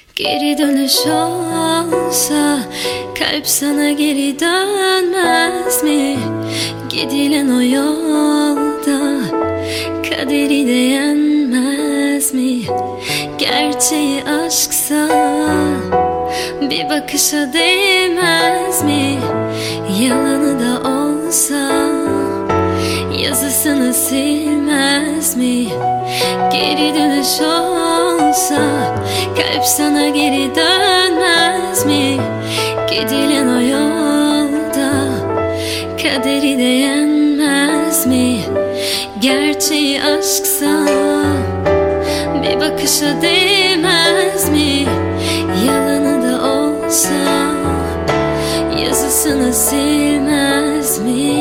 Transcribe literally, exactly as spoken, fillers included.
Geri dönüş olsa kalp sana geri dönmez mi? Gidilen o yolda kaderi de yenmez mi? Gerçeği aşksa bir bakışa değmez mi? Yalanı da olsa yazısını silmez mi? Geri dönüş olsa kalp sana geri dönmez mi? Gidilen o yolda kaderi de yenmez mi? Gerçeği aşksa bir bakışa değmez mi? Yalanı da olsa yazısını silmez mi?